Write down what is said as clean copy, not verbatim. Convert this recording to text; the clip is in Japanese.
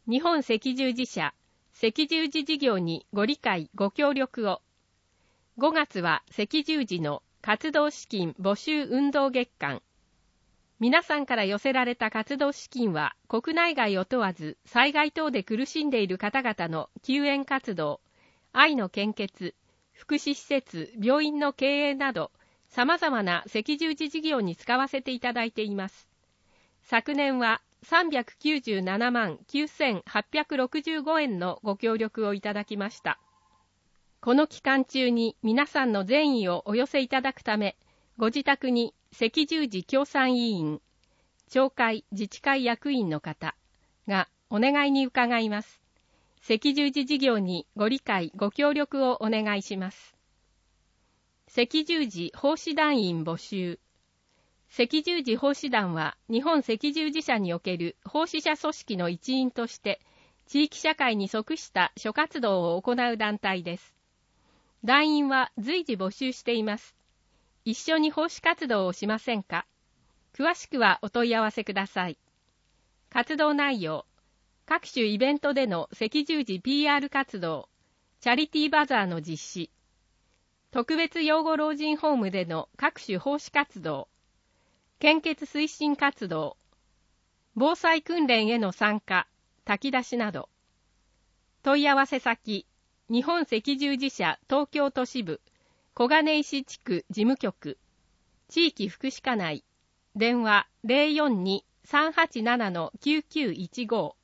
日本赤十字社赤十字事業にご理解ご協力を。5月は赤十字の活動資金募集運動月間。皆さんから寄せられた活動資金は国内外を問わず災害等で苦しんでいる方々の救援活動、愛の献血、福祉施設、病院の経営など様々な赤十字事業に使わせていただいています。昨年は397万9865円のご協力をいただきました。この期間中に皆さんの善意をお寄せいただくため、ご自宅に赤十字協賛委員、町会自治会役員の方がお願いに伺います。赤十字事業にご理解ご協力をお願いします。赤十字奉仕団員募集。赤十字奉仕団は日本赤十字社における奉仕者組織の一員として地域社会に即した諸活動を行う団体です。団員は随時募集しています。一緒に奉仕活動をしませんか？詳しくはお問い合わせください。活動内容、各種イベントでの赤十字 PR 活動、チャリティーバザーの実施、特別養護老人ホームでの各種奉仕活動、献血推進活動、防災訓練への参加、炊き出しなど。問い合わせ先、日本赤十字社東京都支部小金井市地区事務局地域福祉課内電話 042-387-9915